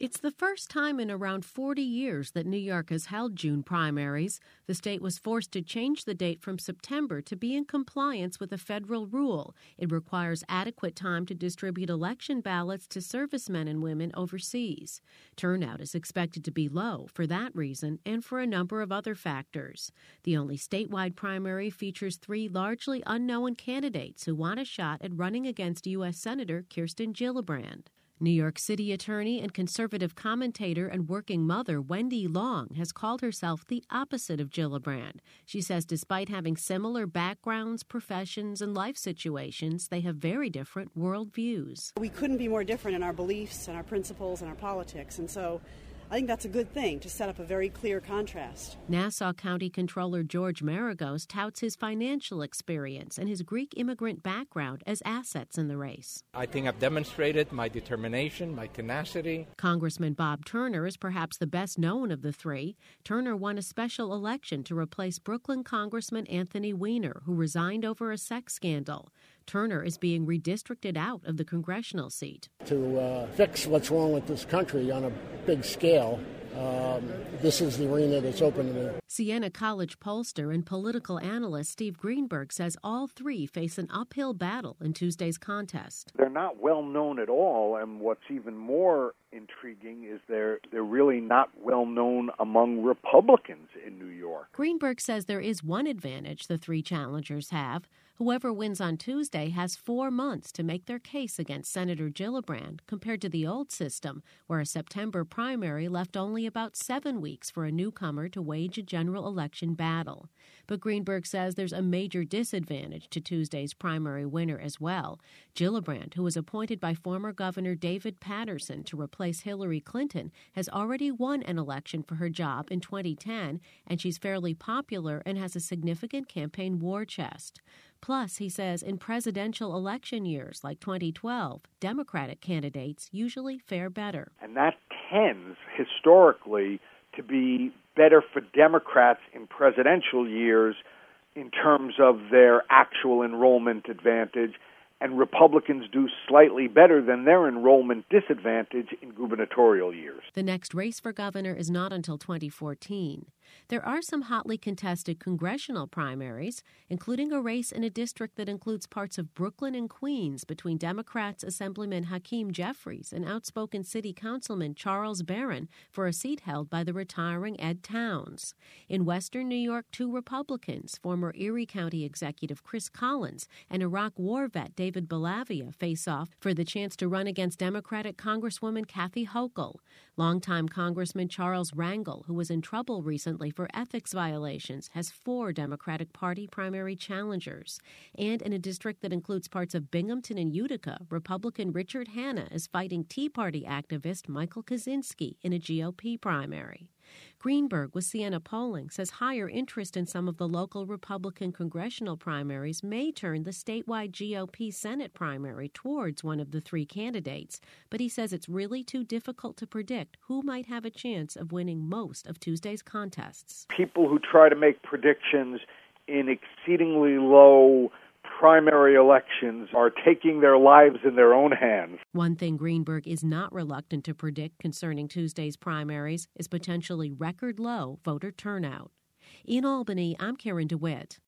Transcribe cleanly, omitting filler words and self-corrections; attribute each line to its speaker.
Speaker 1: It's the first time in around 40 years that New York has held June primaries. The state was forced to change the date from September to be in compliance with a federal rule. It requires adequate time to distribute election ballots to servicemen and women overseas. Turnout is expected to be low for that reason and for a number of other factors. The only statewide primary features three largely unknown candidates who want a shot at running against U.S. Senator Kirsten Gillibrand. New York City attorney and conservative commentator and working mother Wendy Long has called herself the opposite of Gillibrand. She says despite having similar backgrounds, professions, and life situations, they have very different worldviews.
Speaker 2: We couldn't be more different in our beliefs and our principles and our politics, and so I think that's a good thing to set up a very clear contrast.
Speaker 1: Nassau County Controller George Maragos touts his financial experience and his Greek immigrant background as assets in the race.
Speaker 3: I think I've demonstrated my determination, my tenacity.
Speaker 1: Congressman Bob Turner is perhaps the best known of the three. Turner won a special election to replace Brooklyn Congressman Anthony Weiner, who resigned over a sex scandal. Turner is being redistricted out of the congressional seat.
Speaker 4: To fix what's wrong with this country on a big scale, this is the arena that's open to me.
Speaker 1: Siena College pollster and political analyst Steve Greenberg says all three face an uphill battle in Tuesday's contest.
Speaker 5: They're not well known at all, and what's even more intriguing is they're really not well known among Republicans in New York.
Speaker 1: Greenberg says there is one advantage the three challengers have. Whoever wins on Tuesday has 4 months to make their case against Senator Gillibrand, compared to the old system, where a September primary left only about 7 weeks for a newcomer to wage a general election battle. But Greenberg says there's a major disadvantage to Tuesday's primary winner as well. Gillibrand, who was appointed by former Governor David Paterson to replace Hillary Clinton, has already won an election for her job in 2010, and she's fairly popular and has a significant campaign war chest. Plus, he says, in presidential election years like 2012, Democratic candidates usually fare better.
Speaker 5: And that tends, historically, to be better for Democrats in presidential years in terms of their actual enrollment advantage, and Republicans do slightly better than their enrollment disadvantage in gubernatorial years.
Speaker 1: The next race for governor is not until 2014. There are some hotly contested congressional primaries, including a race in a district that includes parts of Brooklyn and Queens between Democrats Assemblyman Hakeem Jeffries and outspoken City Councilman Charles Barron for a seat held by the retiring Ed Towns. In western New York, 2 Republicans, former Erie County Executive Chris Collins and Iraq War vet David Bellavia, face off for the chance to run against Democratic Congresswoman Kathy Hochul. Longtime Congressman Charles Rangel, who was in trouble recently for ethics violations, has 4 Democratic Party primary challengers. And in a district that includes parts of Binghamton and Utica, Republican Richard Hanna is fighting Tea Party activist Michael Kaczynski in a GOP primary. Greenberg with Siena Polling says higher interest in some of the local Republican congressional primaries may turn the statewide GOP Senate primary towards one of the 3 candidates, but he says it's really too difficult to predict who might have a chance of winning most of Tuesday's contests.
Speaker 5: People who try to make predictions in exceedingly low primary elections are taking their lives in their own hands.
Speaker 1: One thing Greenberg is not reluctant to predict concerning Tuesday's primaries is potentially record low voter turnout. In Albany, I'm Karen DeWitt.